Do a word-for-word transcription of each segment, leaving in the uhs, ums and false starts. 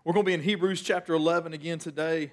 We're going to be in Hebrews chapter eleven again today.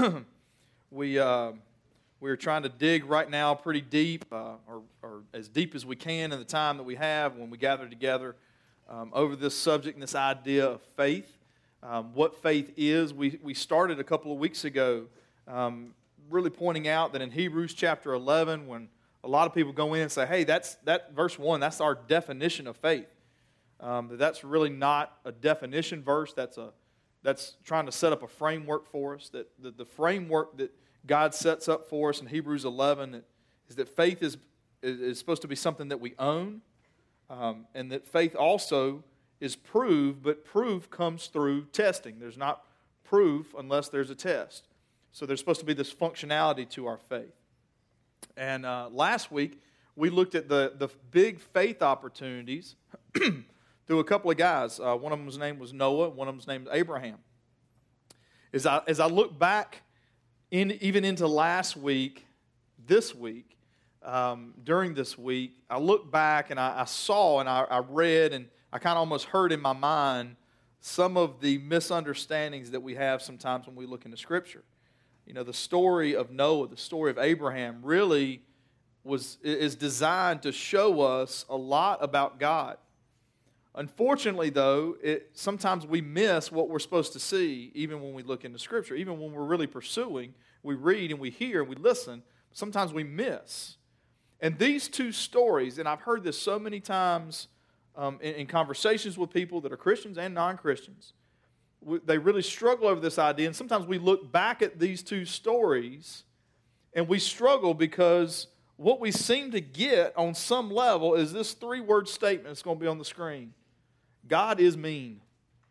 we uh, we're trying to dig right now pretty deep, uh, or, or as deep as we can in the time that we have when we gather together um, over this subject and this idea of faith. Um, what faith is. We we started a couple of weeks ago, um, really pointing out that in Hebrews chapter eleven, when a lot of people go in and say, "Hey, that's that verse one. That's our definition of faith." Um, that's really not a definition verse. That's a That's trying to set up a framework for us. That the, the framework that God sets up for us in Hebrews eleven is that faith is, is supposed to be something that we own, um, and that faith also is proved, but proof comes through testing. There's not proof unless there's a test. So there's supposed to be this functionality to our faith. And uh, last week, we looked at the, the big faith opportunities through a couple of guys. Uh, one of them's name was Noah. One of them's name was Abraham. As I as I look back, in even into last week, this week, um, during this week, I look back and I, I saw and I, I read and I kind of almost heard in my mind some of the misunderstandings that we have sometimes when we look into Scripture. You know, the story of Noah, the story of Abraham, really was is designed to show us a lot about God. Unfortunately, though, it, sometimes we miss what we're supposed to see even when we look into Scripture. Even when we're really pursuing, we read and we hear and we listen, sometimes we miss. And these two stories, and I've heard this so many times um, in, in conversations with people that are Christians and non-Christians, we, they really struggle over this idea. And sometimes we look back at these two stories and we struggle because what we seem to get on some level is this three-word statement that's going to be on the screen. God is mean.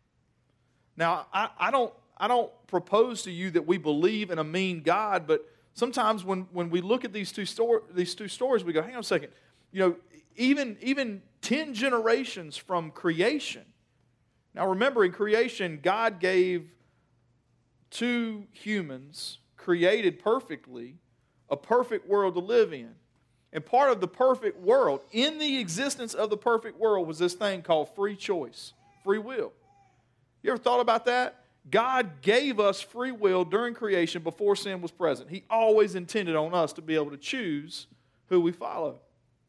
Now, I, I don't I don't propose to you that we believe in a mean God, but sometimes when, when we look at these two story, these two stories, we go, hang on a second. You know, even, even ten generations from creation. Now remember, in creation, God gave two humans, created perfectly, a perfect world to live in. And part of the perfect world, in the existence of the perfect world, was this thing called free choice, free will. You ever thought about that? God gave us free will during creation before sin was present. He always intended on us to be able to choose who we follow.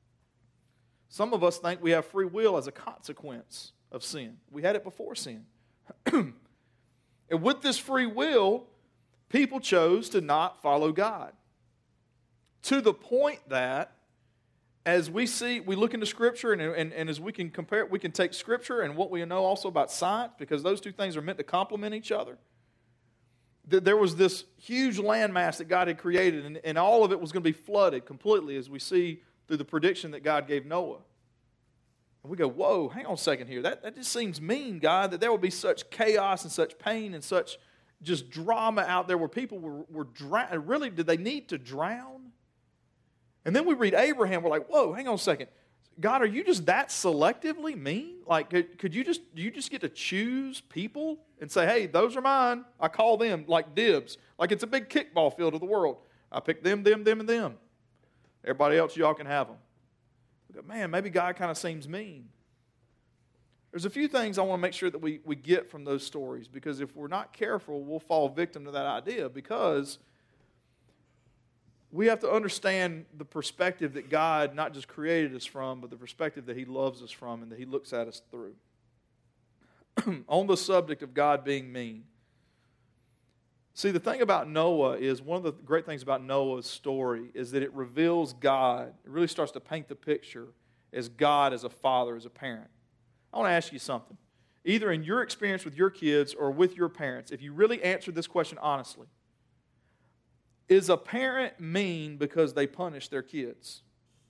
Some of us think we have free will as a consequence of sin. We had it before sin. And with this free will, people chose to not follow God. To the point that, as we see, we look into Scripture, and, and, and as we can compare, we can take Scripture and what we know also about science, because those two things are meant to complement each other. There was this huge landmass that God had created, and, and all of it was going to be flooded completely, as we see through the prediction that God gave Noah. And we go, whoa, hang on a second here. That, that just seems mean, God, that there would be such chaos and such pain and such just drama out there where people were, were drowning. Really, did they need to drown? And then we read Abraham, we're like, whoa, hang on a second. God, are you just that selectively mean? Like, could, could you just, do you just get to choose people and say, hey, those are mine. I call them like dibs. Like it's a big kickball field of the world. I pick them, them, them, and them. Everybody else, y'all can have them. We go, man, maybe God kind of seems mean. There's a few things I want to make sure that we, we get from those stories, because if we're not careful, we'll fall victim to that idea, because we have to understand the perspective that God not just created us from, but the perspective that He loves us from and that He looks at us through. On the subject of God being mean. See, the thing about Noah is, one of the great things about Noah's story is that it reveals God. It really starts to paint the picture as God as a father, as a parent. I want to ask you something. Either in your experience with your kids or with your parents, if you really answer this question honestly, is a parent mean because they punish their kids?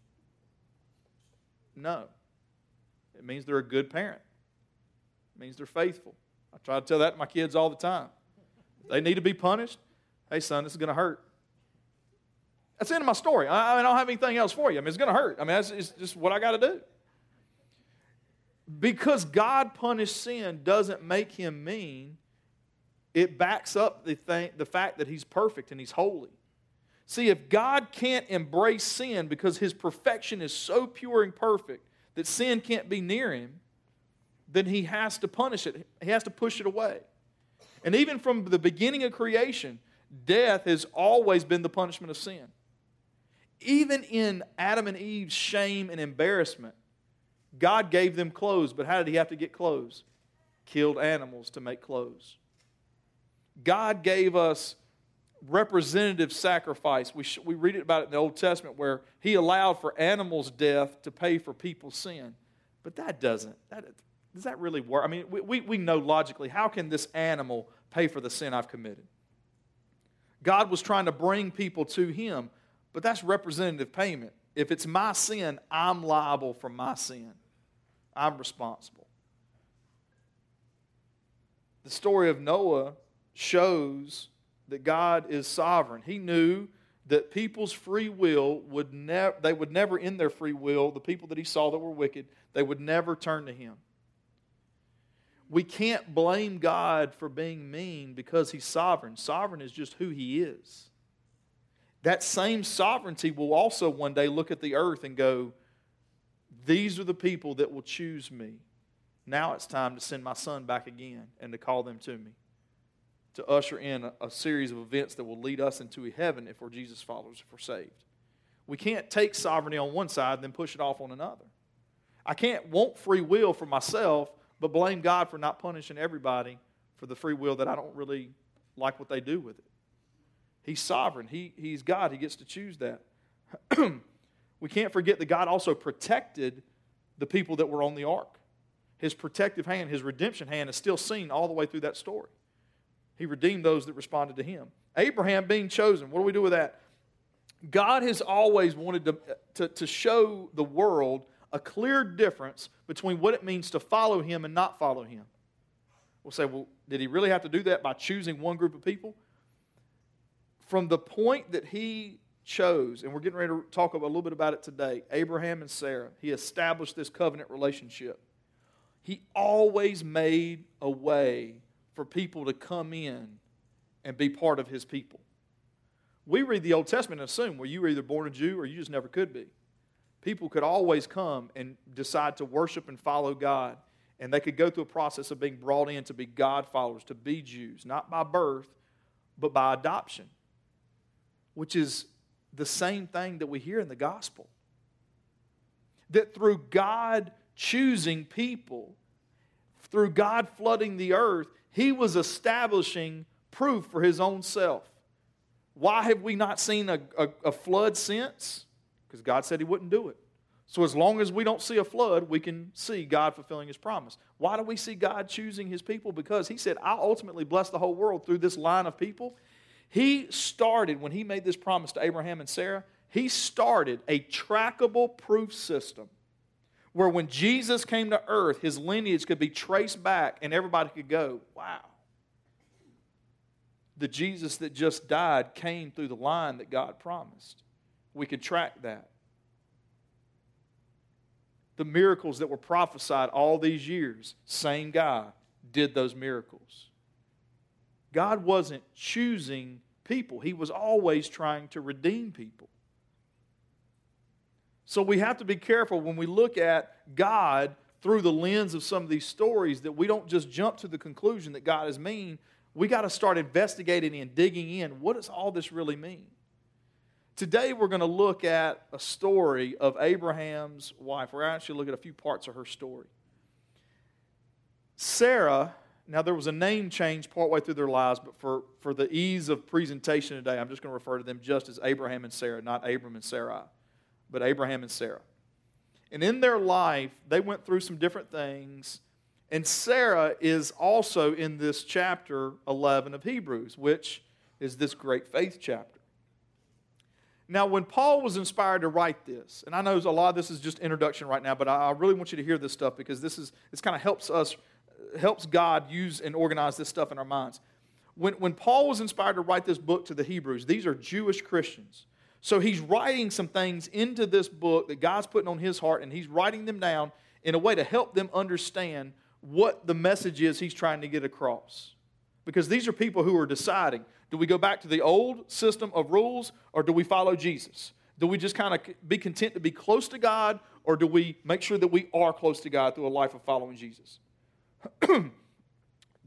No. It means they're a good parent. It means they're faithful. I try to tell that to my kids all the time. They need to be punished. Hey, son, this is going to hurt. That's the end of my story. I, I don't have anything else for you. I mean, it's going to hurt. I mean, that's it's just what I got to do. Because God punished sin doesn't make Him mean. It backs up the thing, the fact that He's perfect and He's holy. See, if God can't embrace sin because His perfection is so pure and perfect that sin can't be near Him, then He has to punish it. He has to push it away. And even from the beginning of creation, death has always been the punishment of sin. Even in Adam and Eve's shame and embarrassment, God gave them clothes, but how did He have to get clothes? Killed animals to make clothes. God gave us representative sacrifice. We, sh- we read it about it in the Old Testament where He allowed for animals' death to pay for people's sin. But that doesn't, that, does that really work? I mean, we, we, we know logically, how can this animal pay for the sin I've committed? God was trying to bring people to Him, but that's representative payment. If it's my sin, I'm liable for my sin. I'm responsible. The story of Noah shows that God is sovereign. He knew that people's free will would never, they would never in their free will, the people that He saw that were wicked, they would never turn to Him. We can't blame God for being mean because He's sovereign. Sovereign is just who He is. That same sovereignty will also one day look at the earth and go, these are the people that will choose me. Now it's time to send my Son back again and to call them to me. To usher in a, a series of events that will lead us into heaven if we're Jesus followers, if we're saved. We can't take sovereignty on one side and then push it off on another. I can't want free will for myself, but blame God for not punishing everybody for the free will that I don't really like what they do with it. He's sovereign. He, he's God. He gets to choose that. We can't forget that God also protected the people that were on the ark. His protective hand, His redemption hand is still seen all the way through that story. He redeemed those that responded to Him. Abraham being chosen, what do we do with that? God has always wanted to, to, to show the world a clear difference between what it means to follow Him and not follow Him. We'll say, well, did He really have to do that by choosing one group of people? From the point that He chose, and we're getting ready to talk a little bit about it today, Abraham and Sarah, He established this covenant relationship. He always made a way for people to come in and be part of His people. We read the Old Testament and assume, well, you were either born a Jew or you just never could be. People could always come and decide to worship and follow God, and they could go through a process of being brought in to be God followers, to be Jews, not by birth, but by adoption, which is the same thing that we hear in the gospel. That through God choosing people, through God flooding the earth, He was establishing proof for His own self. Why have we not seen a, a, a flood since? Because God said He wouldn't do it. So as long as we don't see a flood, we can see God fulfilling His promise. Why do we see God choosing His people? Because He said, I'll ultimately bless the whole world through this line of people. He started, when He made this promise to Abraham and Sarah, He started a trackable proof system where when Jesus came to earth, His lineage could be traced back and everybody could go, wow. The Jesus that just died came through the line that God promised. We could track that. The miracles that were prophesied all these years, same guy did those miracles. God wasn't choosing people. He was always trying to redeem people. So we have to be careful when we look at God through the lens of some of these stories that we don't just jump to the conclusion that God is mean. We got to start investigating and digging in. What does all this really mean? Today we're going to look at a story of Abraham's wife. We're actually look at a few parts of her story. Sarah, now there was a name change partway through their lives, but for, for the ease of presentation today, I'm just going to refer to them just as Abraham and Sarah, not Abram and Sarai, but Abraham and Sarah. And in their life, they went through some different things. And Sarah is also in this chapter eleven of Hebrews, which is this great faith chapter. Now, when Paul was inspired to write this, and I know a lot of this is just introduction right now, but I, I really want you to hear this stuff because this is this kind of helps us, helps God use and organize this stuff in our minds. When, when Paul was inspired to write this book to the Hebrews, these are Jewish Christians. So he's writing some things into this book that God's putting on his heart, and he's writing them down in a way to help them understand what the message is he's trying to get across. Because these are people who are deciding, do we go back to the old system of rules or do we follow Jesus? Do we just kind of be content to be close to God or do we make sure that we are close to God through a life of following Jesus?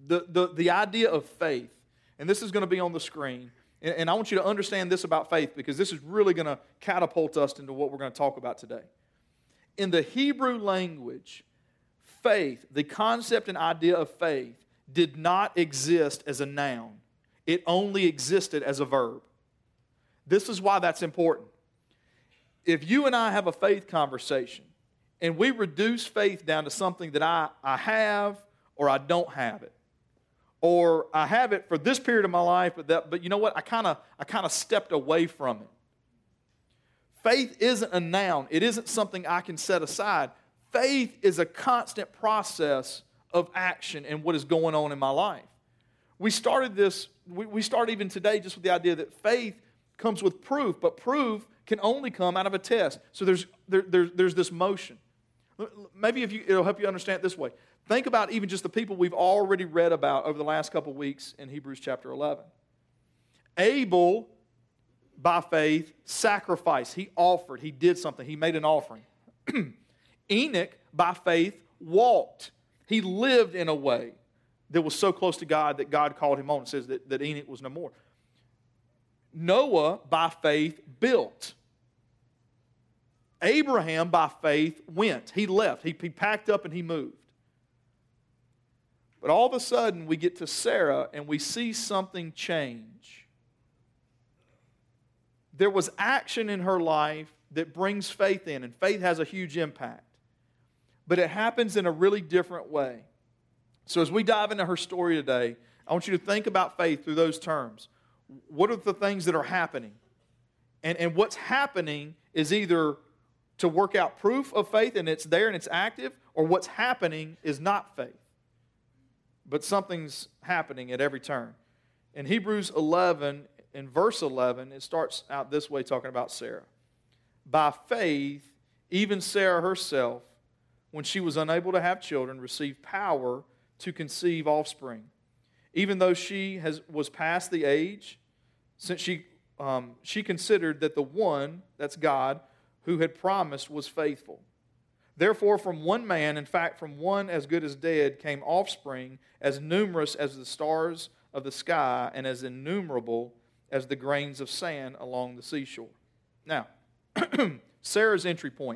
The, the, the idea of faith, and this is going to be on the screen, and, and I want you to understand this about faith because this is really going to catapult us into what we're going to talk about today. In the Hebrew language, faith, the concept and idea of faith, did not exist as a noun. It only existed as a verb. This is why that's important. If you and I have a faith conversation, and we reduce faith down to something that I, I have or I don't have it, or I have it for this period of my life, but that, but you know what? I kind of I kind of stepped away from it. Faith isn't a noun. It isn't something I can set aside. Faith is a constant process of action and what is going on in my life. We started this, we, we start even today just with the idea that faith comes with proof, but proof can only come out of a test. So there's there, there, there's this motion. Maybe if you, it'll help you understand it this way. Think about even just the people we've already read about over the last couple of weeks in Hebrews chapter eleven. Abel, by faith, sacrificed. He offered. He did something. He made an offering. Enoch, by faith, walked. He lived in a way that was so close to God that God called him on. It says that, that Enoch was no more. Noah, by faith, built. Abraham, by faith, went. He left. He, he packed up and he moved. But all of a sudden, we get to Sarah and we see something change. There was action in her life that brings faith in, and faith has a huge impact. But it happens in a really different way. So as we dive into her story today, I want you to think about faith through those terms. What are the things that are happening? And, and what's happening is either to work out proof of faith and it's there and it's active, or what's happening is not faith. But something's happening at every turn. In Hebrews eleven, in verse eleven, it starts out this way talking about Sarah. By faith, even Sarah herself, when she was unable to have children, received power to conceive offspring, even though she has was past the age, since she um, she considered that the one, that's God, who had promised was faithful. Therefore, from one man, in fact, from one as good as dead, came offspring as numerous as the stars of the sky and as innumerable as the grains of sand along the seashore. Now, Sarah's entry point.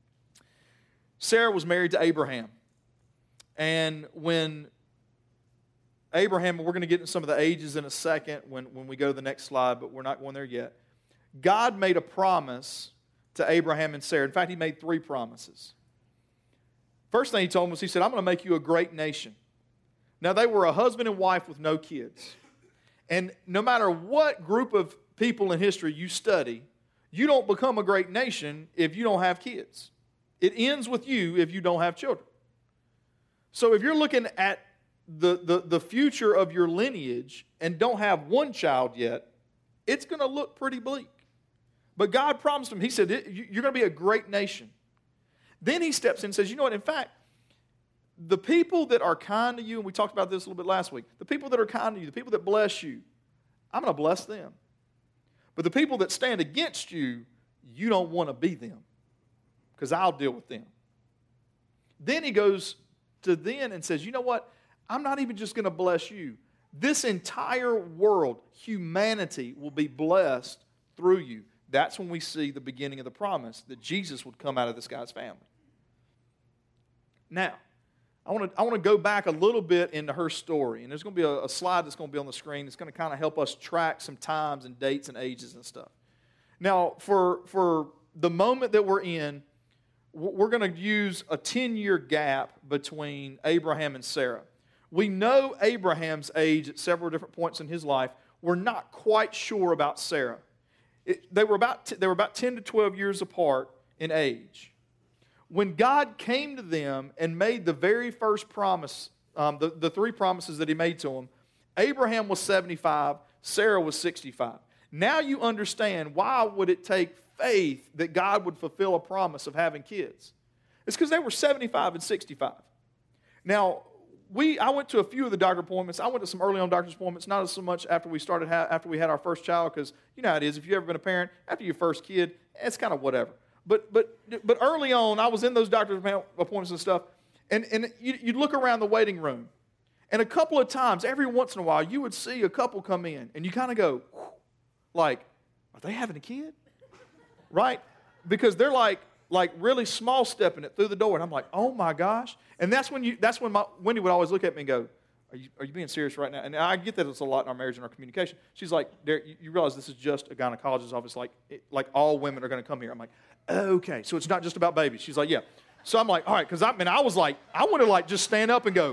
Sarah was married to Abraham. And when Abraham, we're going to get into some of the ages in a second when, when we go to the next slide, but we're not going there yet. God made a promise to Abraham and Sarah. In fact, he made three promises. First thing he told them was, he said, I'm going to make you a great nation. Now, they were a husband and wife with no kids. And no matter what group of people in history you study, you don't become a great nation if you don't have kids. It ends with you if you don't have children. So if you're looking at the, the, the future of your lineage and don't have one child yet, it's going to look pretty bleak. But God promised him, he said, you're going to be a great nation. Then he steps in and says, you know what, in fact, the people that are kind to you, and we talked about this a little bit last week, the people that are kind to you, the people that bless you, I'm going to bless them. But the people that stand against you, you don't want to be them, because I'll deal with them. Then he goes to then and says, you know what, I'm not even just going to bless you. This entire world, humanity, will be blessed through you. That's when we see the beginning of the promise that Jesus would come out of this guy's family. Now, I want to I want to go back a little bit into her story, and there's going to be a, a slide that's going to be on the screen. It's going to kind of help us track some times and dates and ages and stuff. Now, for for the moment that we're in, we're going to use a ten-year gap between Abraham and Sarah. We know Abraham's age at several different points in his life. We're not quite sure about Sarah. It, they were about t- they were about ten to twelve years apart in age. When God came to them and made the very first promise, um, the, the three promises that he made to them, Abraham was seventy-five, Sarah was sixty-five. Now you understand why would it take faith that God would fulfill a promise of having kids. It's because they were seventy-five and sixty-five. Now, we I went to a few of the doctor appointments. I went to some early on doctor's appointments, not so much after we started ha- after we had our first child, because you know how it is. If you've ever been a parent, after your first kid, it's kind of whatever. But but but early on, I was in those doctor's appointments and stuff, and, and you, you'd look around the waiting room, And a couple of times, every once in a while, you would see a couple come in, and you kind of go, like, are they having a kid? Right? Because they're like, like really small stepping it through the door, and I'm like, oh my gosh. And that's when you that's when my Wendy would always look at me and go, Are you, are you being serious right now? And I get that it's a lot in our marriage and our communication. She's like, Derek, you, you realize this is just a gynecologist's office, like, it, like all women are going to come here. I'm like, okay, so it's not just about babies. She's like, yeah. So I'm like, all right, because I mean, I was like, I want to like just stand up and go,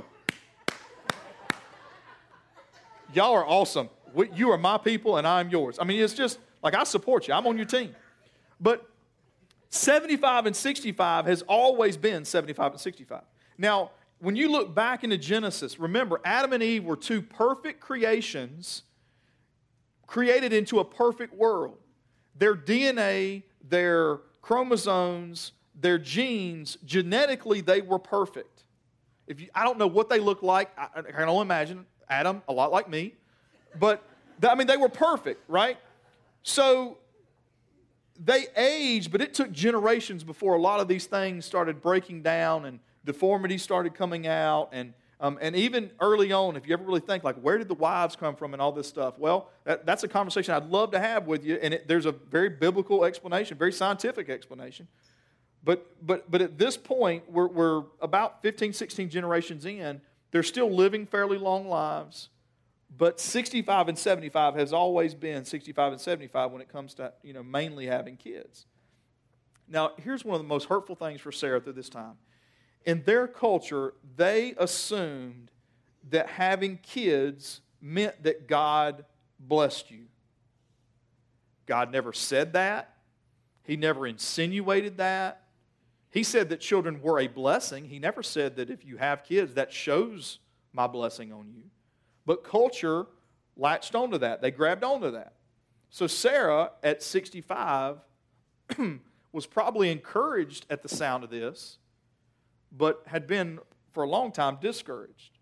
y'all are awesome. We, you are my people and I'm yours. I mean, it's just like I support you. I'm on your team. But seventy-five and sixty-five has always been seventy-five and sixty-five. Now, when you look back into Genesis, remember, Adam and Eve were two perfect creations created into a perfect world. Their D N A, their chromosomes, their genes, genetically, they were perfect. If you, I don't know what they look like. I, I can only imagine Adam, a lot like me. But, I mean, they were perfect, right? So, they aged, but it took generations before a lot of these things started breaking down and deformities started coming out, and um, and even early on, if you ever really think, like, where did the wives come from and all this stuff? Well, that, that's a conversation I'd love to have with you, and it, there's a very biblical explanation, very scientific explanation. But but but at this point, we're, we're about fifteen, sixteen generations in, they're still living fairly long lives, but sixty-five and seventy-five has always been sixty-five and seventy-five when it comes to, you know, mainly having kids. Now, here's one of the most hurtful things for Sarah through this time. In their culture, they assumed that having kids meant that God blessed you. God never said that. He never insinuated that. He said that children were a blessing. He never said that if you have kids, that shows my blessing on you. But culture latched onto that. They grabbed onto that. So Sarah, at sixty-five, was probably encouraged at the sound of this, but had been, for a long time, discouraged.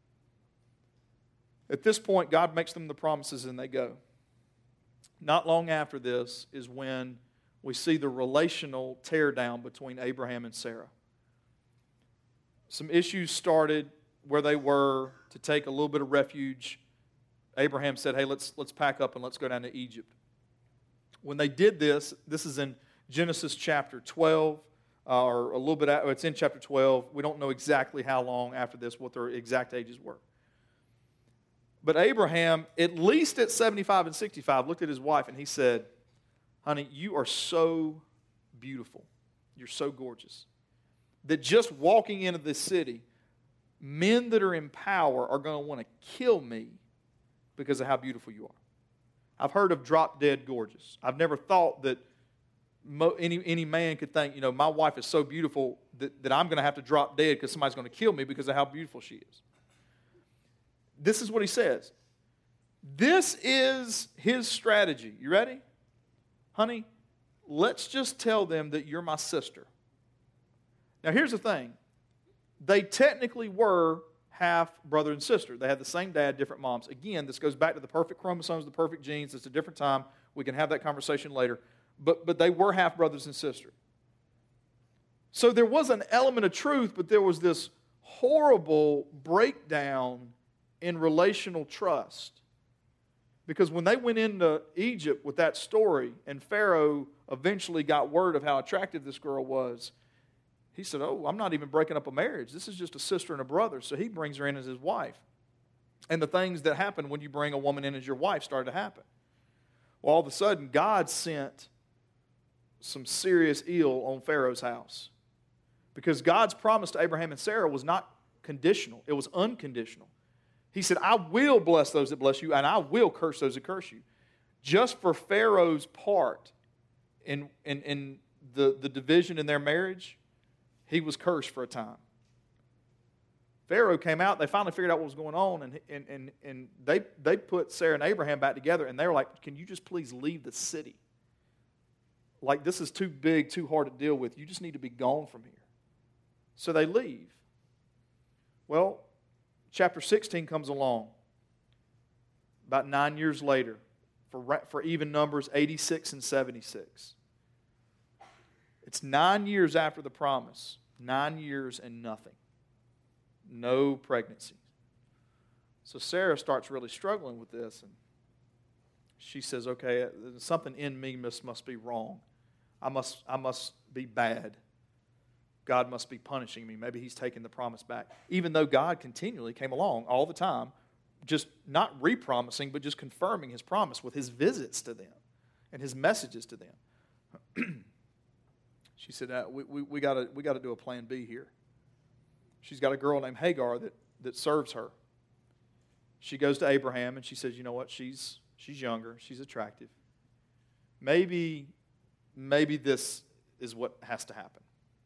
At this point, God makes them the promises and they go. Not long after this is when we see the relational teardown between Abraham and Sarah. Some issues started where they were to take a little bit of refuge. Abraham said, hey, let's, let's pack up and let's go down to Egypt. When they did this, this is in Genesis chapter twelve, uh, or a little bit, it's in chapter twelve. We don't know exactly how long after this, what their exact ages were. But Abraham, at least at seventy-five and sixty-five, looked at his wife and he said, honey, you are so beautiful. You're so gorgeous. That just walking into this city, men that are in power are going to want to kill me because of how beautiful you are. I've heard of drop dead gorgeous. I've never thought that mo- any, any man could think, you know, my wife is so beautiful that, that I'm going to have to drop dead because somebody's going to kill me because of how beautiful she is. This is what he says. This is his strategy. You ready? Honey, let's just tell them that you're my sister. Now, here's the thing. They technically were half brother and sister. They had the same dad, different moms. Again, this goes back to the perfect chromosomes, the perfect genes. It's a different time. We can have that conversation later. But, but they were half brothers and sisters. So there was an element of truth, but there was this horrible breakdown in relational trust. Because when they went into Egypt with that story, and Pharaoh eventually got word of how attractive this girl was, he said, oh, I'm not even breaking up a marriage. This is just a sister and a brother. So he brings her in as his wife. And the things that happen when you bring a woman in as your wife started to happen. Well, all of a sudden, God sent some serious ill on Pharaoh's house. Because God's promise to Abraham and Sarah was not conditional. It was unconditional. He said, I will bless those that bless you, and I will curse those that curse you. Just for Pharaoh's part in, in, in the, the division in their marriage, he was cursed for a time. Pharaoh came out, they finally figured out what was going on, and, and, and, and they, they put Sarah and Abraham back together, and they were like, can you just please leave the city? Like, this is too big, too hard to deal with. You just need to be gone from here. So they leave. Well, chapter sixteen comes along. About nine years later, for, for even numbers, eighty-six and seventy-six. It's nine years after the promise. Nine years and nothing. No pregnancy. So Sarah starts really struggling with this, and she says, okay, something in me must, must be wrong. I must, I must be bad. God must be punishing me. Maybe he's taking the promise back. Even though God continually came along all the time, just not re-promising, but just confirming his promise with his visits to them and his messages to them. She said, uh, we, we, we got we to do a plan B here. She's got a girl named Hagar that, that serves her. She goes to Abraham and she says, you know what, she's she's younger, she's attractive. Maybe, maybe this is what has to happen.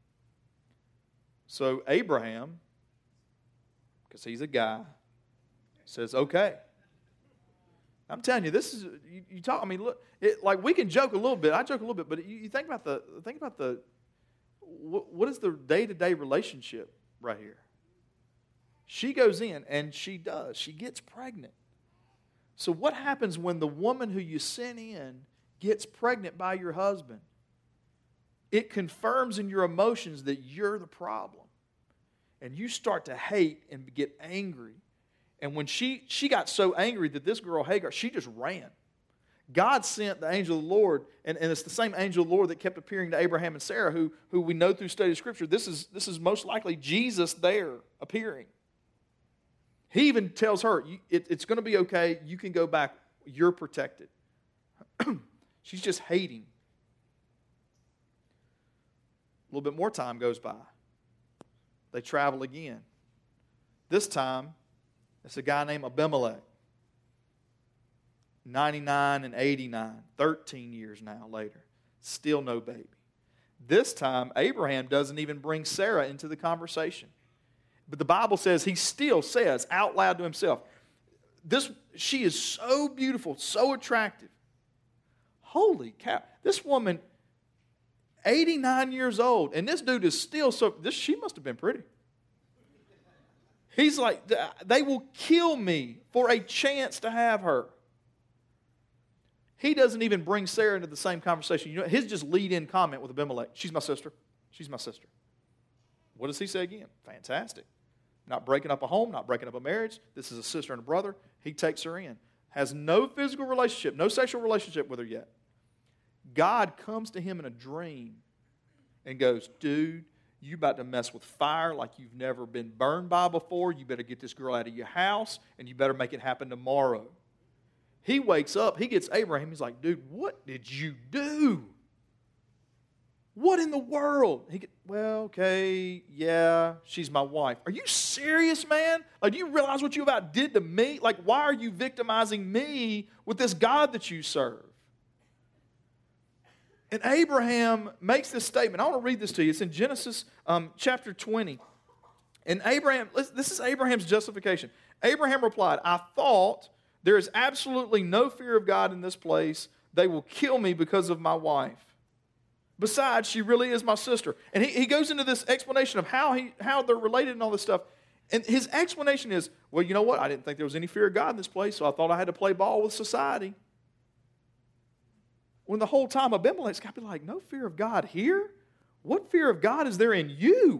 So Abraham, because he's a guy, says, okay. I'm telling you, this is, you, you talk, I mean, look, it, like we can joke a little bit, I joke a little bit, but you, you think about the, think about the, what, what is the day-to-day relationship right here? She goes in, and she does. She gets pregnant. So what happens when the woman who you sent in gets pregnant by your husband? It confirms in your emotions that you're the problem. And you start to hate and get angry. And when she, she got so angry that this girl, Hagar, she just ran. God sent the angel of the Lord, and, and it's the same angel of the Lord that kept appearing to Abraham and Sarah, who, who we know through study of Scripture, this is, this is most likely Jesus there appearing. He even tells her, it, it's going to be okay, you can go back, you're protected. She's just hating. A little bit more time goes by. They travel again. This time, it's a guy named Abimelech. ninety-nine and eighty-nine, thirteen years now later. Still no baby. This time, Abraham doesn't even bring Sarah into the conversation. But the Bible says, he still says out loud to himself, "This she is so beautiful, so attractive. Holy cow. This woman, eighty-nine years old, and this dude is still so, this she must have been pretty. He's like, they will kill me for a chance to have her." He doesn't even bring Sarah into the same conversation. You know, his just lead-in comment with Abimelech, "She's my sister. She's my sister." What does he say again? Fantastic. Not breaking up a home, not breaking up a marriage. This is a sister and a brother. He takes her in. Has no physical relationship, no sexual relationship with her yet. God comes to him in a dream and goes, "Dude, you about to mess with fire like you've never been burned by before. You better get this girl out of your house, and you better make it happen tomorrow." He wakes up, he gets Abraham, he's like, "Dude, what did you do? What in the world?" He get, "Well, okay, yeah, she's my wife." "Are you serious, man? Like, do you realize what you about did to me? Like, why are you victimizing me with this God that you serve?" And Abraham makes this statement. I want to read this to you. It's in Genesis um, chapter twenty. And Abraham, this is Abraham's justification. Abraham replied, "I thought there is absolutely no fear of God in this place. They will kill me because of my wife. Besides, she really is my sister." And he, he goes into this explanation of how he how they're related and all this stuff. And his explanation is, well, you know what? I didn't think there was any fear of God in this place, so I thought I had to play ball with society. When the whole time Abimelech's got to be like, no fear of God here? What fear of God is there in you?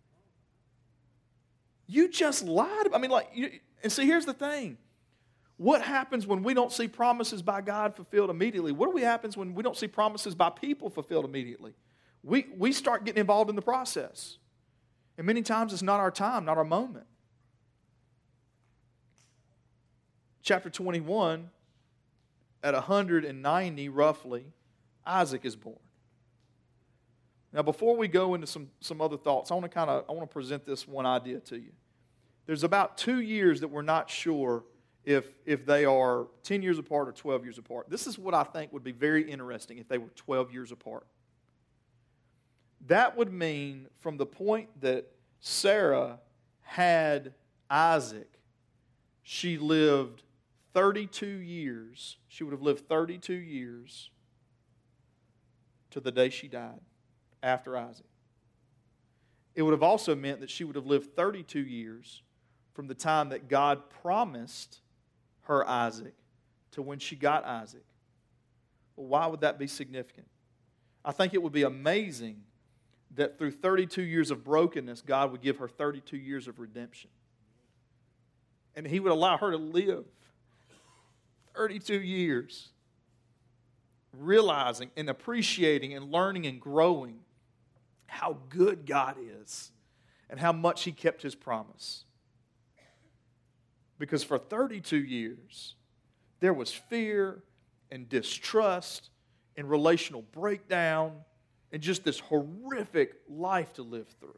You just lied. I mean, like, you, and see, here's the thing. What happens when we don't see promises by God fulfilled immediately? What do we happens when we don't see promises by people fulfilled immediately? We, we start getting involved in the process. And many times it's not our time, not our moment. Chapter twenty-one, at one hundred ninety roughly, Isaac is born. Now before we go into some, some other thoughts, I want to kind of I want to present this one idea to you. There's about two years that we're not sure if, if they are ten years apart or twelve years apart. This is what I think would be very interesting if they were twelve years apart. That would mean from the point that Sarah had Isaac, she lived thirty-two years. She would have lived thirty-two years to the day she died after Isaac. It would have also meant that she would have lived thirty-two years from the time that God promised her Isaac to when she got Isaac. Well, why would that be significant? I think it would be amazing that through thirty-two years of brokenness, God would give her thirty-two years of redemption. and he would allow her to live thirty-two years, realizing and appreciating and learning and growing how good God is and how much he kept his promise. Because for thirty-two years, there was fear and distrust and relational breakdown and just this horrific life to live through.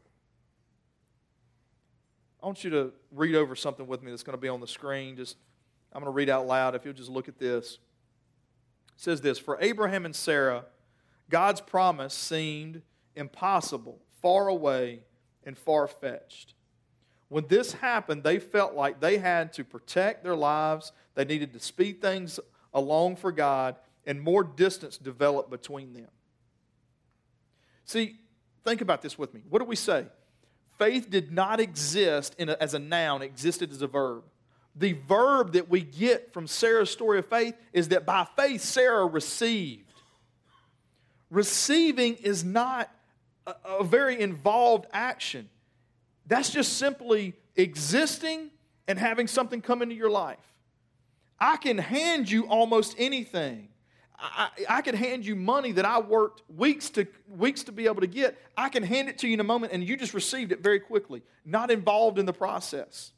I want you to read over something with me that's going to be on the screen. Just, I'm going to read out loud if you'll just look at this. It says this, "For Abraham and Sarah, God's promise seemed impossible, far away, and far-fetched. When this happened, they felt like they had to protect their lives, they needed to speed things along for God, and more distance developed between them." See, think about this with me. What do we say? Faith did not exist in a, as a noun, it existed as a verb. The verb that we get from Sarah's story of faith is that by faith Sarah received. Receiving is not a, a very involved action. That's just simply existing and having something come into your life. I can hand you almost anything. I, I can hand you money that I worked weeks to weeks to be able to get. I can hand it to you in a moment and you just received it very quickly, not involved in the process.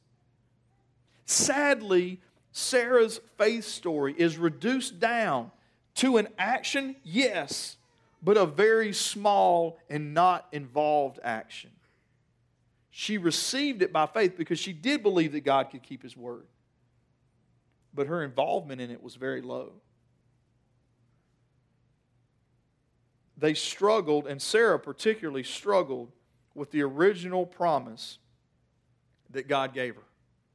Sadly, Sarah's faith story is reduced down to an action, yes, but a very small and not involved action. She received it by faith because she did believe that God could keep his word. But her involvement in it was very low. They struggled, and Sarah particularly struggled with the original promise that God gave her.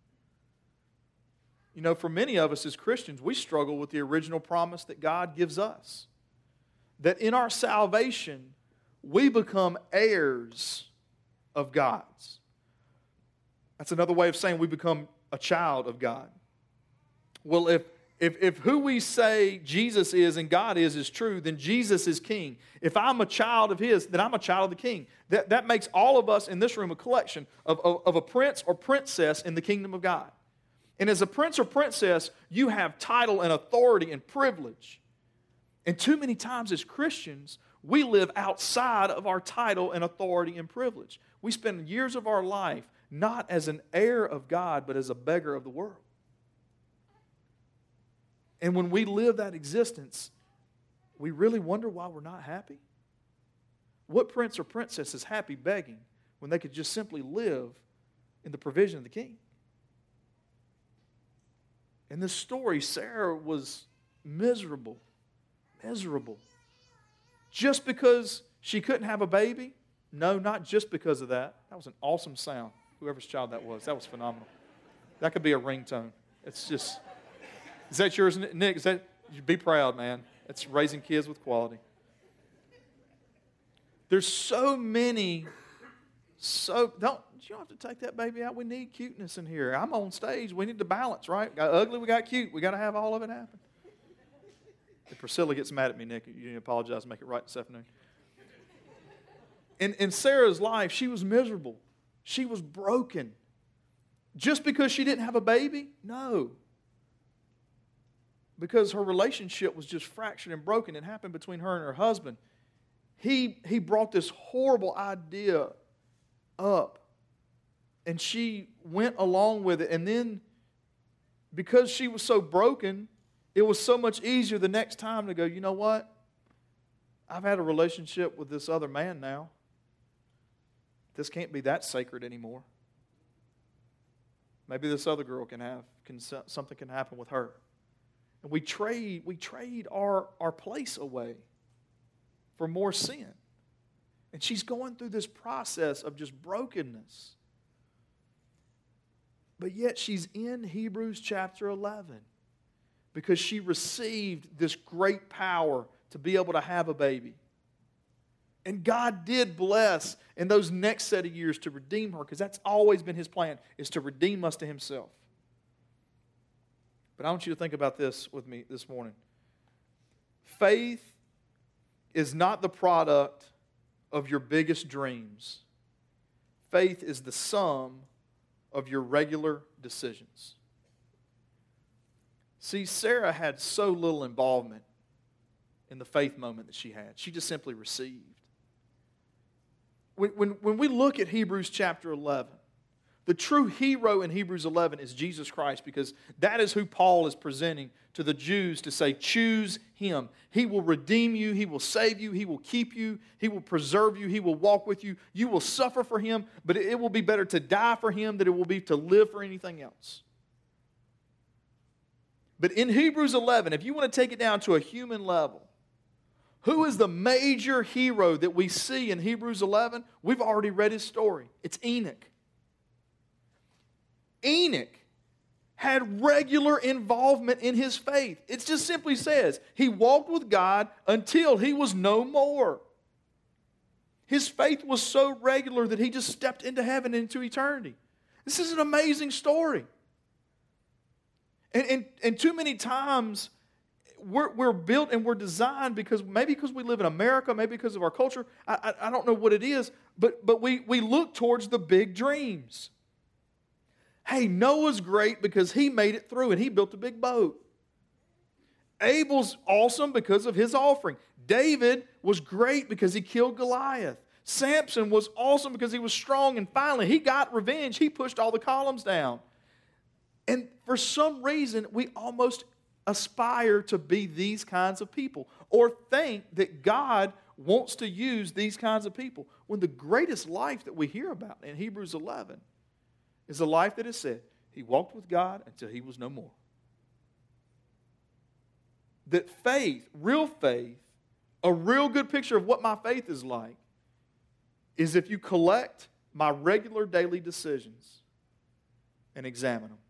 You know, for many of us as Christians, we struggle with the original promise that God gives us. That in our salvation, we become heirs of God's. That's another way of saying we become a child of God. Well, if, if, if who we say Jesus is and God is is true, then Jesus is king. If I'm a child of his, then I'm a child of the king. That, that makes all of us in this room a collection of, of, of a prince or princess in the kingdom of God. And as a prince or princess, you have title and authority and privilege. And too many times as Christians, we live outside of our title and authority and privilege. We spend years of our life not as an heir of God, but as a beggar of the world. And when we live that existence, we really wonder why we're not happy. What prince or princess is happy begging when they could just simply live in the provision of the king? In this story, Sarah was miserable. Miserable. Just because she couldn't have a baby? No, not just because of that. That was an awesome sound. Whoever's child that was, that was phenomenal. That could be a ringtone. It's just, is that yours, Nick? Is that, be proud, man. It's raising kids with quality. There's so many, so, don't, you don't have to take that baby out. We need cuteness in here. I'm on stage. We need to balance, right? Got ugly, we got cute. We got to have all of it happen. If Priscilla gets mad at me, Nick, you need to apologize and make it right this afternoon. In, in Sarah's life, she was miserable. She was broken. Just because she didn't have a baby? No. Because her relationship was just fractured and broken. It happened between her and her husband. He, he brought this horrible idea up. And she went along with it. And then, because she was so broken, it was so much easier the next time to go, you know what? I've had a relationship with this other man now. This can't be that sacred anymore. Maybe this other girl can have, can, something can happen with her. And we trade, we trade our, our place away for more sin. And she's going through this process of just brokenness. But yet she's in Hebrews chapter eleven because she received this great power to be able to have a baby. And God did bless in those next set of years to redeem her, because that's always been his plan, is to redeem us to himself. But I want you to think about this with me this morning. Faith is not the product of your biggest dreams. Faith is the sum of your regular decisions. See, Sarah had so little involvement in the faith moment that she had. She just simply received. When, when, when we look at Hebrews chapter eleven, the true hero in Hebrews eleven is Jesus Christ, because that is who Paul is presenting to the Jews to say, choose Him. He will redeem you. He will save you. He will keep you. He will preserve you. He will walk with you. You will suffer for Him, but it will be better to die for Him than it will be to live for anything else. But in Hebrews eleven, if you want to take it down to a human level, who is the major hero that we see in Hebrews eleven? We've already read his story. It's Enoch. Enoch had regular involvement in his faith. It just simply says he walked with God until he was no more. His faith was so regular that he just stepped into heaven, into eternity. This is an amazing story. And, and, and too many times we're, we're built and we're designed because maybe because we live in America, maybe because of our culture, I, I, I don't know what it is, but, but we, we look towards the big dreams. Hey, Noah's great because he made it through and he built a big boat. Abel's awesome because of his offering. David was great because he killed Goliath. Samson was awesome because he was strong, and finally he got revenge. He pushed all the columns down. And for some reason, we almost aspire to be these kinds of people or think that God wants to use these kinds of people, when the greatest life that we hear about in Hebrews eleven is a life that is said, he walked with God until he was no more. That faith, real faith, a real good picture of what my faith is like, is if you collect my regular daily decisions and examine them.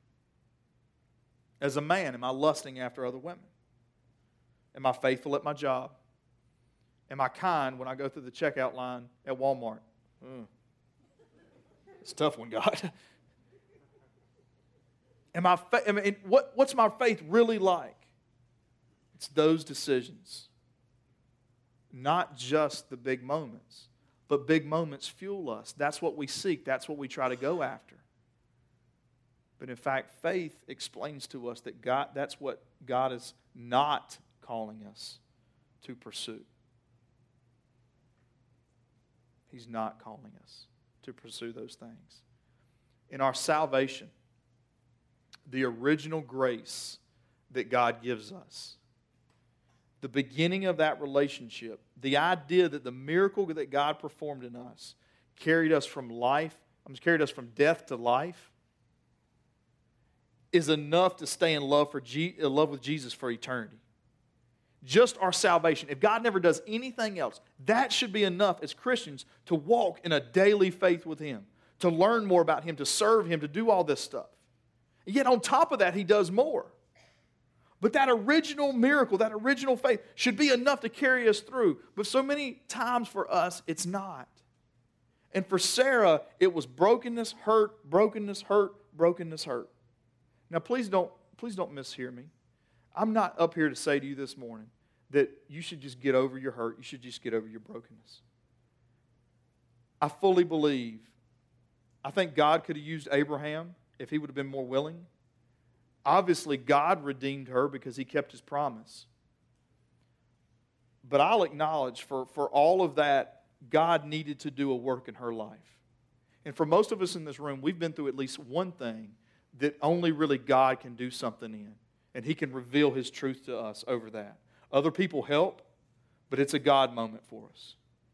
As a man, am I lusting after other women? Am I faithful at my job? Am I kind when I go through the checkout line at Walmart? Mm. It's a tough one, God. Am I, I mean, what, what's my faith really like? It's those decisions. Not just the big moments, but big moments fuel us. That's what we seek. That's what we try to go after. But in fact, faith explains to us that God, that's what God is not calling us to pursue. He's not calling us to pursue those things. In our salvation, the original grace that God gives us, the beginning of that relationship, the idea that the miracle that God performed in us carried us from life, carried us from death to life, is enough to stay in love for G, in love with Jesus for eternity. Just our salvation. If God never does anything else, that should be enough as Christians to walk in a daily faith with Him, to learn more about Him, to serve Him, to do all this stuff. And yet on top of that, He does more. But that original miracle, that original faith should be enough to carry us through. But so many times for us, it's not. And for Sarah, it was brokenness, hurt, brokenness, hurt, brokenness, hurt. Now please don't, please don't mishear me. I'm not up here to say to you this morning that you should just get over your hurt. You should just get over your brokenness. I fully believe, I think God could have used Abraham if he would have been more willing. Obviously, God redeemed her because He kept His promise. But I'll acknowledge for, for all of that, God needed to do a work in her life. And for most of us in this room, we've been through at least one thing that only really God can do something in. And He can reveal His truth to us over that. Other people help, but it's a God moment for us.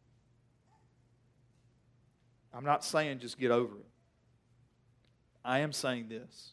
I'm not saying just get over it. I am saying this.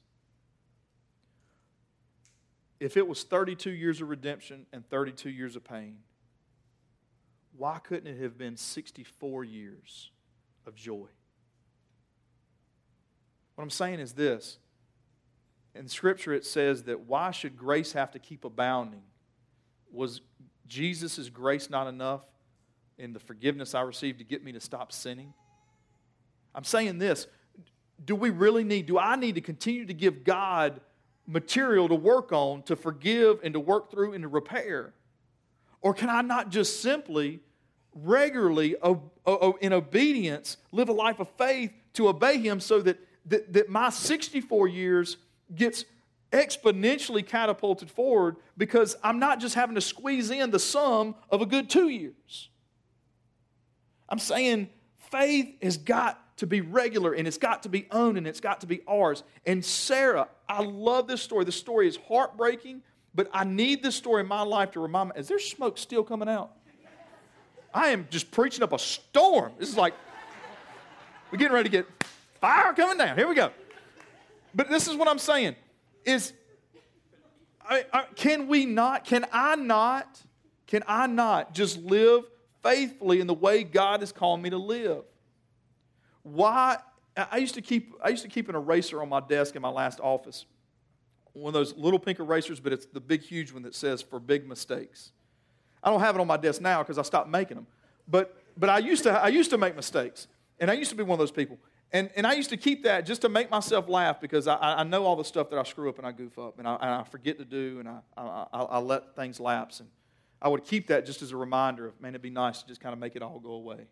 If it was thirty-two years of redemption and thirty-two years of pain, why couldn't it have been sixty-four years of joy? What I'm saying is this. In Scripture it says that why should grace have to keep abounding? Was Jesus' grace not enough in the forgiveness I received to get me to stop sinning? I'm saying this. Do we really need, do I need to continue to give God material to work on, to forgive and to work through and to repair? Or can I not just simply, regularly, in obedience, live a life of faith to obey Him so that that, that my sixty-four years gets exponentially catapulted forward because I'm not just having to squeeze in the sum of a good two years. I'm saying faith has got to be regular, and it's got to be owned, and it's got to be ours. And Sarah, I love this story. This story is heartbreaking, but I need this story in my life to remind me, is there smoke still coming out? I am just preaching up a storm. This is like, we're getting ready to get fire coming down. Here we go. But this is what I'm saying, is I, I, can we not, can I not, can I not just live faithfully in the way God has called me to live? Why? I used to keep I used to keep an eraser on my desk in my last office. One of those little pink erasers, but it's the big, huge one that says "for big mistakes." I don't have it on my desk now because I stopped making them. But but I used to I used to make mistakes, and I used to be one of those people. And and I used to keep that just to make myself laugh because I, I know all the stuff that I screw up and I goof up and I, and I forget to do and I, I I I let things lapse. And I would keep that just as a reminder of, man, it'd be nice to just kind of make it all go away.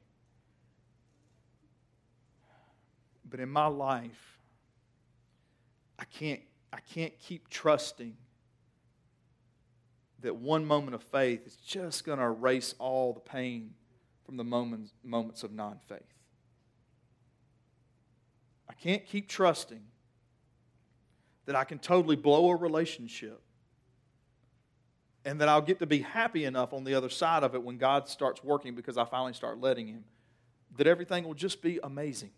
But in my life, I can't, I can't keep trusting that one moment of faith is just going to erase all the pain from the moments, moments of non-faith. I can't keep trusting that I can totally blow a relationship and that I'll get to be happy enough on the other side of it when God starts working because I finally start letting Him, that everything will just be amazing.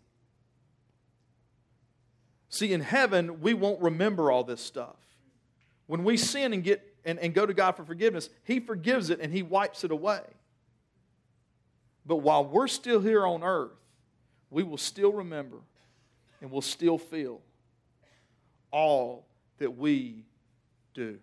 See, in heaven, we won't remember all this stuff. When we sin and get and, and go to God for forgiveness, He forgives it and He wipes it away. But while we're still here on earth, we will still remember and we'll still feel all that we do.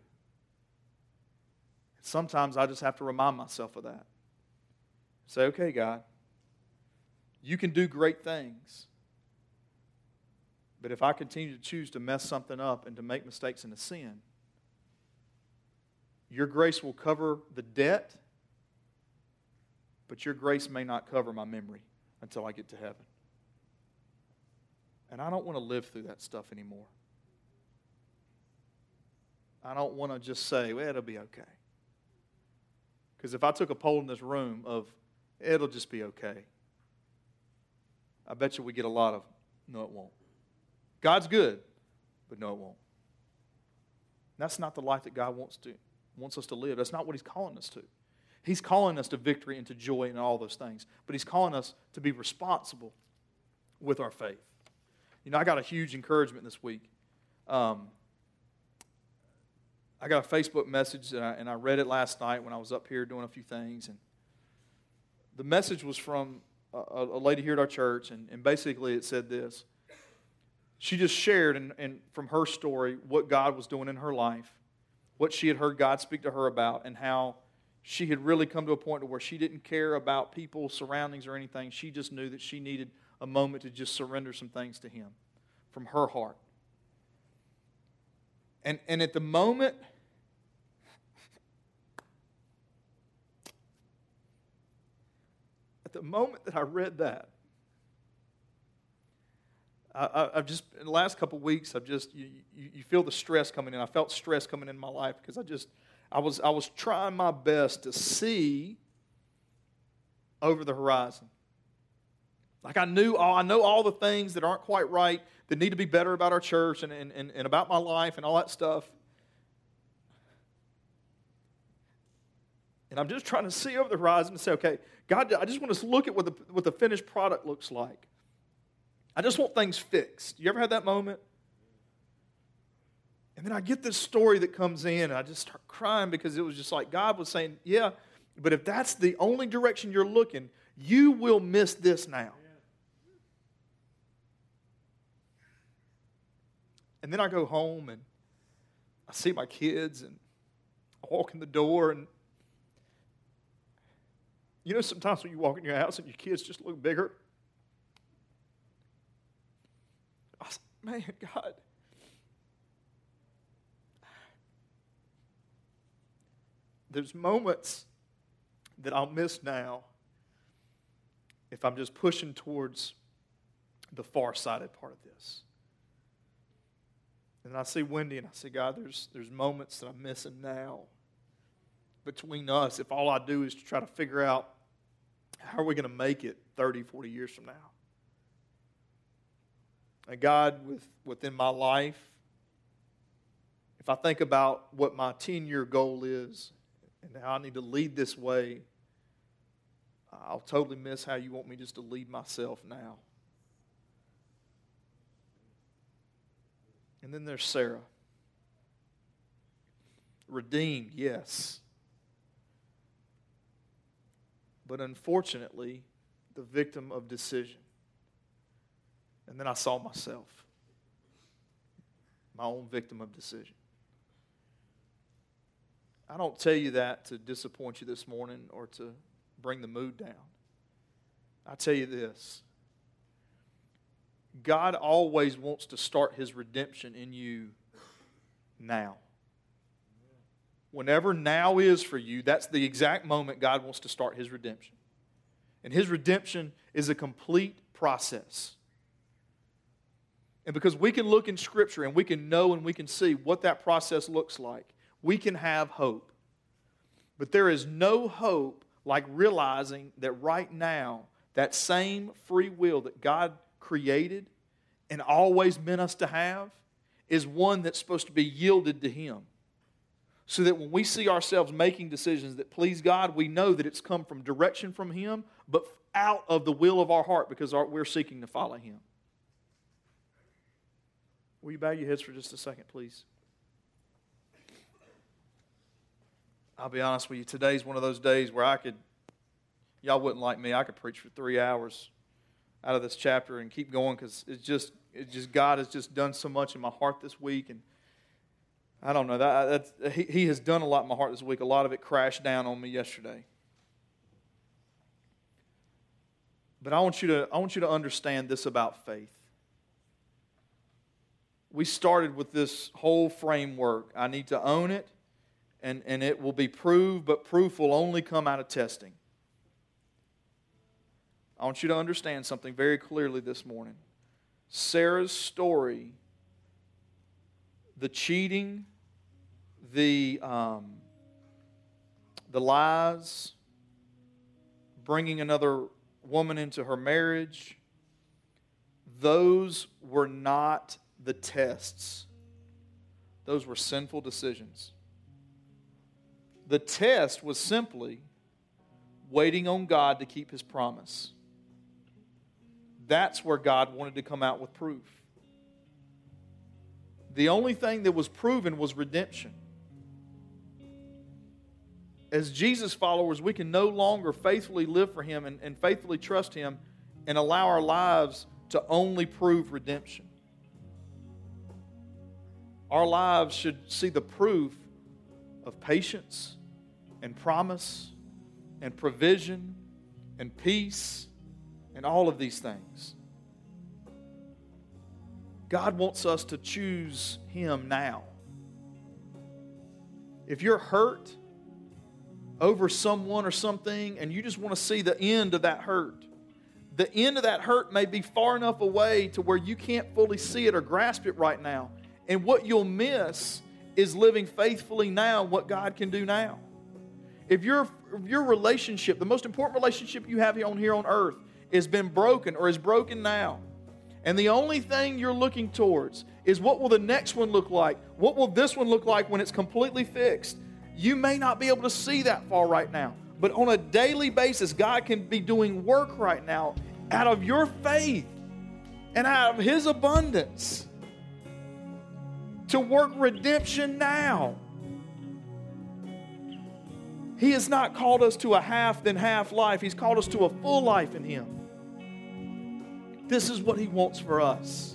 Sometimes I just have to remind myself of that. Say, okay, God, you can do great things. But if I continue to choose to mess something up and to make mistakes and to sin, your grace will cover the debt, but your grace may not cover my memory until I get to heaven. And I don't want to live through that stuff anymore. I don't want to just say, well, it'll be okay. Because if I took a poll in this room of, it'll just be okay, I bet you we get a lot of, no, it won't. God's good, but no, it won't. That's not the life that God wants to wants us to live. That's not what He's calling us to. He's calling us to victory and to joy and all those things. But He's calling us to be responsible with our faith. You know, I got a huge encouragement this week. Um, I got a Facebook message, and I, and I read it last night when I was up here doing a few things. And the message was from a, a lady here at our church, and, and basically it said this. She just shared and, and from her story what God was doing in her life, what she had heard God speak to her about, and how she had really come to a point where she didn't care about people, surroundings, or anything. She just knew that she needed a moment to just surrender some things to Him from her heart. And, and at the moment, at the moment that I read that, I, I've just, in the last couple of weeks, I've just, you, you, you feel the stress coming in. I felt stress coming in my life because I just, I was, I was trying my best to see over the horizon. Like I knew, all, I know all the things that aren't quite right, that need to be better about our church and, and, and, and about my life and all that stuff. And I'm just trying to see over the horizon and say, okay, God, I just want to look at what the, what the finished product looks like. I just want things fixed. You ever had that moment? And then I get this story that comes in, and I just start crying because it was just like God was saying, yeah, but if that's the only direction you're looking, you will miss this now. And then I go home, and I see my kids, and I walk in the door, and you know sometimes when you walk in your house and your kids just look bigger? I was like, man, God. There's moments that I'll miss now if I'm just pushing towards the far-sighted part of this. And I see Wendy and I say, God, there's, there's moments that I'm missing now between us if all I do is to try to figure out how are we going to make it thirty, forty years from now. And God, with, within my life, if I think about what my ten-year goal is and how I need to lead this way, I'll totally miss how you want me just to lead myself now. And then there's Sarah. Redeemed, yes. But unfortunately, the victim of decision. And then I saw myself, my own victim of decision. I don't tell you that to disappoint you this morning or to bring the mood down. I tell you this. God always wants to start His redemption in you now. Whenever now is for you, that's the exact moment God wants to start His redemption. And His redemption is a complete process. And because we can look in Scripture and we can know and we can see what that process looks like, we can have hope. But there is no hope like realizing that right now, that same free will that God created and always meant us to have is one that's supposed to be yielded to Him. So that when we see ourselves making decisions that please God, we know that it's come from direction from Him, but out of the will of our heart because we're seeking to follow Him. Will you bow your heads for just a second, please? I'll be honest with you, today's one of those days where I could, y'all wouldn't like me, I could preach for three hours out of this chapter and keep going because it's just, it's just God has just done so much in my heart this week, and I don't know, that that's, he, he has done a lot in my heart this week. A lot of it crashed down on me yesterday. But I want you to, I want you to understand this about faith. We started with this whole framework. I need to own it, and, and it will be proved, but proof will only come out of testing. I want you to understand something very clearly this morning. Sarah's story, the cheating, the, um, the lies, bringing another woman into her marriage, those were not the tests. Those were sinful decisions. The test was simply waiting on God to keep His promise. That's where God wanted to come out with proof. The only thing that was proven was redemption. As Jesus followers, we can no longer faithfully live for Him and, and faithfully trust Him and allow our lives to only prove redemption. Our lives should see the proof of patience and promise and provision and peace and all of these things. God wants us to choose Him now. If you're hurt over someone or something and you just want to see the end of that hurt, the end of that hurt may be far enough away to where you can't fully see it or grasp it right now. And what you'll miss is living faithfully now what God can do now. If your, if your relationship, the most important relationship you have here on, here on earth, has been broken or is broken now, and the only thing you're looking towards is what will the next one look like? What will this one look like when it's completely fixed? You may not be able to see that far right now. But on a daily basis, God can be doing work right now out of your faith and out of His abundance to work redemption now. He has not called us to a half then half life. He's called us to a full life in Him. This is what He wants for us.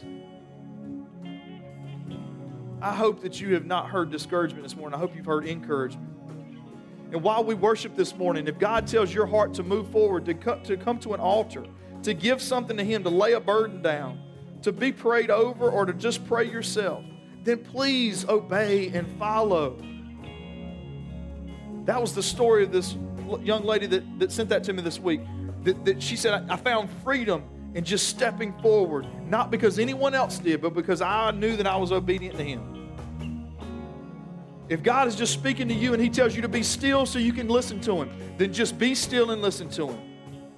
I hope that you have not heard discouragement this morning. I hope you've heard encouragement. And while we worship this morning, if God tells your heart to move forward, to come to, come to an altar, to give something to Him, to lay a burden down, to be prayed over, or to just pray yourself, then please obey and follow. That was the story of this young lady that, that sent that to me this week. That, that she said, I found freedom and just stepping forward, not because anyone else did, but because I knew that I was obedient to Him. If God is just speaking to you and He tells you to be still so you can listen to Him, then just be still and listen to Him.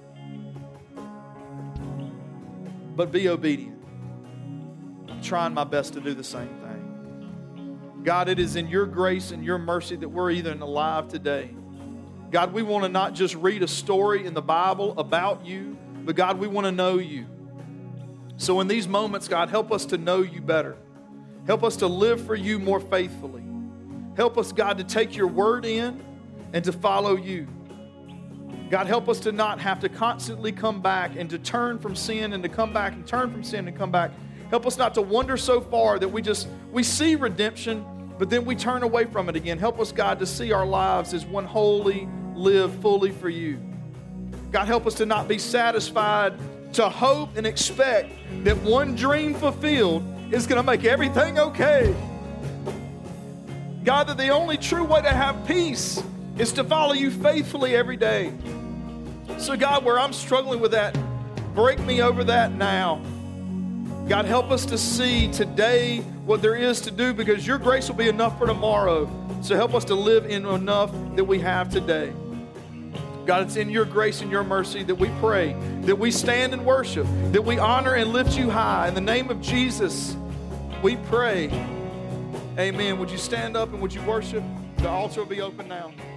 But be obedient. I'm trying my best to do the same thing. God, it is in your grace and your mercy that we're even alive today. God, we want to not just read a story in the Bible about you, but God, we want to know you. So in these moments, God, help us to know you better. Help us to live for you more faithfully. Help us, God, to take your word in and to follow you. God, help us to not have to constantly come back and to turn from sin and to come back and turn from sin and come back. Help us not to wander so far that we just, we see redemption, but then we turn away from it again. Help us, God, to see our lives as one wholly, live fully for you. God, help us to not be satisfied, to hope and expect that one dream fulfilled is going to make everything okay. God, that the only true way to have peace is to follow you faithfully every day. So God, where I'm struggling with that, break me over that now. God, help us to see today what there is to do, because your grace will be enough for tomorrow. So help us to live in enough that we have today. God, it's in your grace and your mercy that we pray, that we stand and worship, that we honor and lift you high. In the name of Jesus, we pray. Amen. Would you stand up and would you worship? The altar will be open now.